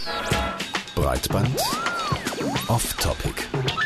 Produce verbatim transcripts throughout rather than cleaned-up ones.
Breitband Off-Topic.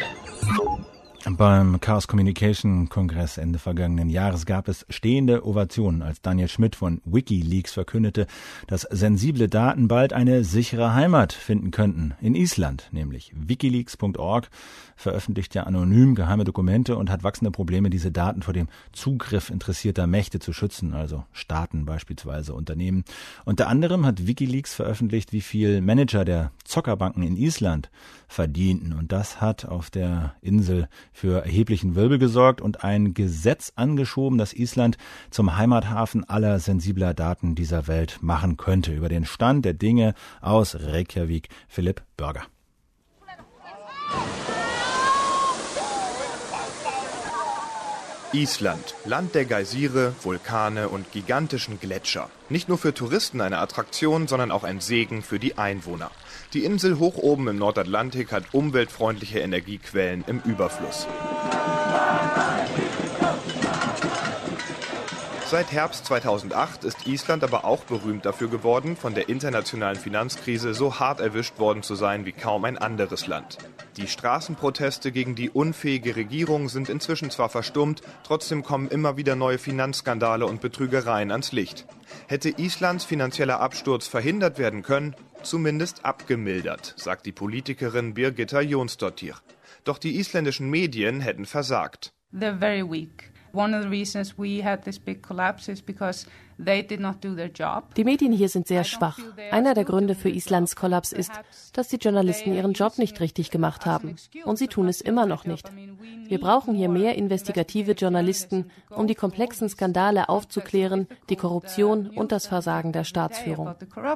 Beim Chaos Communication Kongress Ende vergangenen Jahres gab es stehende Ovationen, als Daniel Schmidt von WikiLeaks verkündete, dass sensible Daten bald eine sichere Heimat finden könnten. In Island, nämlich wikileaks punkt org, veröffentlicht ja anonym geheime Dokumente und hat wachsende Probleme, diese Daten vor dem Zugriff interessierter Mächte zu schützen, also Staaten beispielsweise, Unternehmen. Unter anderem hat WikiLeaks veröffentlicht, wie viel Manager der Zockerbanken in Island verdienten. Und das hat auf der Insel für erheblichen Wirbel gesorgt und ein Gesetz angeschoben, das Island zum Heimathafen aller sensibler Daten dieser Welt machen könnte. Über den Stand der Dinge aus Reykjavik, Philipp Börger. Island, Land der Geysire, Vulkane und gigantischen Gletscher. Nicht nur für Touristen eine Attraktion, sondern auch ein Segen für die Einwohner. Die Insel hoch oben im Nordatlantik hat umweltfreundliche Energiequellen im Überfluss. Seit Herbst zweitausendacht ist Island aber auch berühmt dafür geworden, von der internationalen Finanzkrise so hart erwischt worden zu sein wie kaum ein anderes Land. Die Straßenproteste gegen die unfähige Regierung sind inzwischen zwar verstummt, trotzdem kommen immer wieder neue Finanzskandale und Betrügereien ans Licht. Hätte Islands finanzieller Absturz verhindert werden können, zumindest abgemildert, sagt die Politikerin Birgitta Jonsdottir. Doch die isländischen Medien hätten versagt. They're very weak. One of the reasons we had this big collapse is because they did not do their job. Die Medien hier sind sehr schwach. Einer der Gründe für Islands Kollaps ist, dass die Journalisten ihren Job nicht richtig gemacht haben. Und sie tun es immer noch nicht. Wir brauchen hier mehr investigative Journalisten, um die komplexen Skandale aufzuklären, die Korruption und das Versagen der Staatsführung.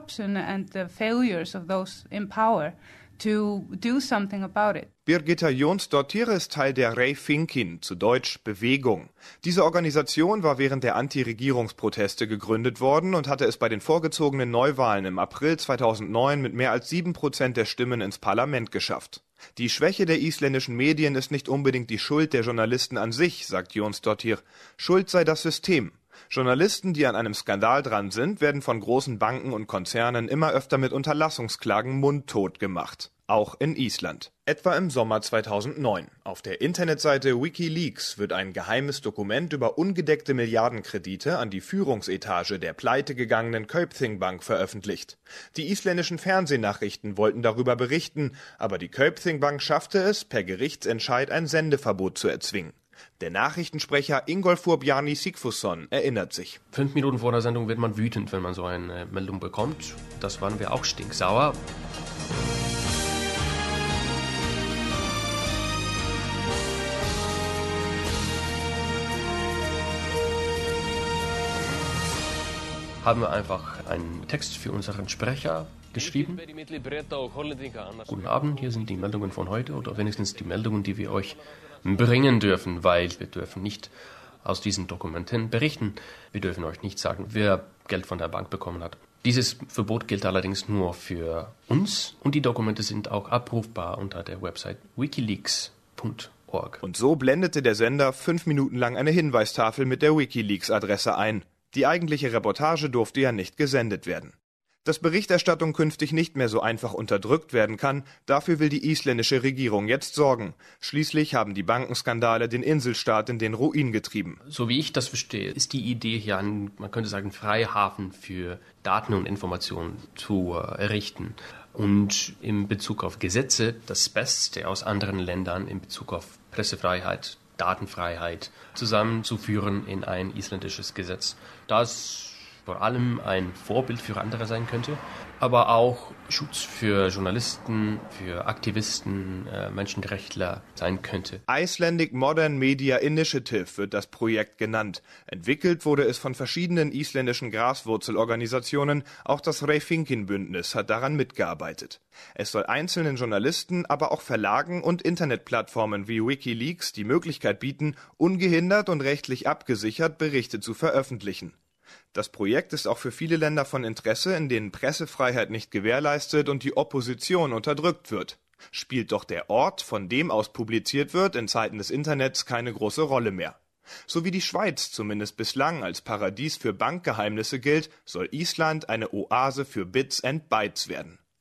To do something about it. Birgitta Jonsdottir ist Teil der Hreyfingin, zu Deutsch Bewegung. Diese Organisation war während der Anti-Regierungsproteste gegründet worden und hatte es bei den vorgezogenen Neuwahlen im April zweitausendneun mit mehr als sieben Prozent der Stimmen ins Parlament geschafft. Die Schwäche der isländischen Medien ist nicht unbedingt die Schuld der Journalisten an sich, sagt Jonsdottir. Schuld sei das System. Journalisten, die an einem Skandal dran sind, werden von großen Banken und Konzernen immer öfter mit Unterlassungsklagen mundtot gemacht. Auch in Island. Etwa im Sommer zweitausendneun. Auf der Internetseite WikiLeaks wird ein geheimes Dokument über ungedeckte Milliardenkredite an die Führungsetage der pleitegegangenen Kaupthing Bank veröffentlicht. Die isländischen Fernsehnachrichten wollten darüber berichten, aber die Kaupthing Bank schaffte es, per Gerichtsentscheid ein Sendeverbot zu erzwingen. Der Nachrichtensprecher Ingolfur Bjarni Sigfusson erinnert sich. Fünf Minuten vor der Sendung wird man wütend, wenn man so eine Meldung bekommt. Das waren wir auch stinksauer. Haben wir einfach einen Text für unseren Sprecher geschrieben. Guten Abend, hier sind die Meldungen von heute oder wenigstens die Meldungen, die wir euch bringen dürfen, weil wir dürfen nicht aus diesen Dokumenten berichten. Wir dürfen euch nicht sagen, wer Geld von der Bank bekommen hat. Dieses Verbot gilt allerdings nur für uns und die Dokumente sind auch abrufbar unter der Website wikileaks punkt org. Und so blendete der Sender fünf Minuten lang eine Hinweistafel mit der WikiLeaks-Adresse ein. Die eigentliche Reportage durfte ja nicht gesendet werden. Dass Berichterstattung künftig nicht mehr so einfach unterdrückt werden kann, dafür will die isländische Regierung jetzt sorgen. Schließlich haben die Bankenskandale den Inselstaat in den Ruin getrieben. So wie ich das verstehe, ist die Idee hier ein, man könnte sagen, Freihafen für Daten und Informationen zu äh, errichten. Und in Bezug auf Gesetze das Beste aus anderen Ländern in Bezug auf Pressefreiheit, Datenfreiheit zusammenzuführen in ein isländisches Gesetz, das vor allem ein Vorbild für andere sein könnte, aber auch Schutz für Journalisten, für Aktivisten, äh, Menschenrechtler sein könnte. Icelandic Modern Media Initiative wird das Projekt genannt. Entwickelt wurde es von verschiedenen isländischen Graswurzelorganisationen, auch das Hreyfingin-Bündnis hat daran mitgearbeitet. Es soll einzelnen Journalisten, aber auch Verlagen und Internetplattformen wie WikiLeaks die Möglichkeit bieten, ungehindert und rechtlich abgesichert Berichte zu veröffentlichen. Das Projekt ist auch für viele Länder von Interesse, in denen Pressefreiheit nicht gewährleistet und die Opposition unterdrückt wird. Spielt doch der Ort, von dem aus publiziert wird, in Zeiten des Internets keine große Rolle mehr. So wie die Schweiz zumindest bislang als Paradies für Bankgeheimnisse gilt, soll Island eine Oase für Bits and Bytes werden.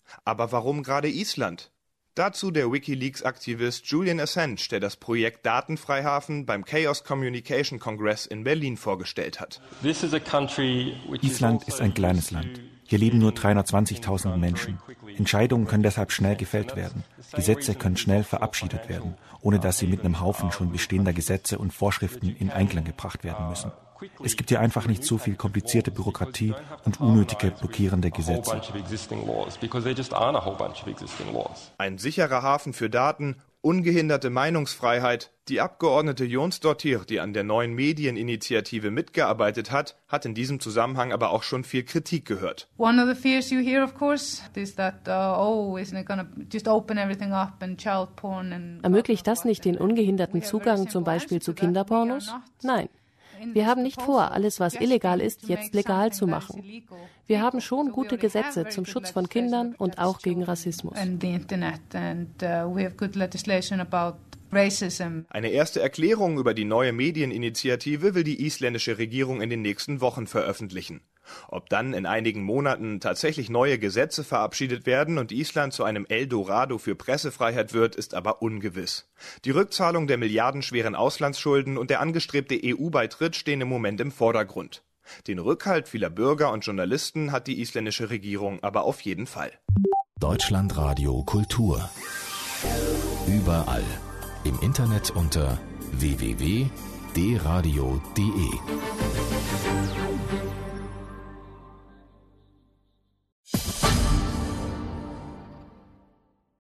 Aber warum gerade Island? Dazu der WikiLeaks-Aktivist Julian Assange, der das Projekt Datenfreihafen beim Chaos Communication Congress in Berlin vorgestellt hat. Island ist ein kleines Land. Hier leben nur dreihundertzwanzigtausend Menschen. Entscheidungen können deshalb schnell gefällt werden. Gesetze können schnell verabschiedet werden, ohne dass sie mit einem Haufen schon bestehender Gesetze und Vorschriften in Einklang gebracht werden müssen. Es gibt hier einfach nicht so viel komplizierte Bürokratie und unnötige blockierende Gesetze. Ein sicherer Hafen für Daten, ungehinderte Meinungsfreiheit. Die Abgeordnete Jónsdóttir, die an der neuen Medieninitiative mitgearbeitet hat, hat in diesem Zusammenhang aber auch schon viel Kritik gehört. One of the fears you hear, of course, is that uh, oh, isn't it gonna just open everything up and child porn and Ermöglicht das nicht den ungehinderten Zugang zum Beispiel zu Kinderpornos? Nein. Wir haben nicht vor, alles, was illegal ist, jetzt legal zu machen. Wir haben schon gute Gesetze zum Schutz von Kindern und auch gegen Rassismus. Eine erste Erklärung über die neue Medieninitiative will die isländische Regierung in den nächsten Wochen veröffentlichen. Ob dann in einigen Monaten tatsächlich neue Gesetze verabschiedet werden und Island zu einem Eldorado für Pressefreiheit wird, ist aber ungewiss. Die Rückzahlung der milliardenschweren Auslandsschulden und der angestrebte E U-Beitritt stehen im Moment im Vordergrund. Den Rückhalt vieler Bürger und Journalisten hat die isländische Regierung aber auf jeden Fall. Deutschlandradio Kultur. Überall. Im Internet unter w w w punkt d radio punkt d e.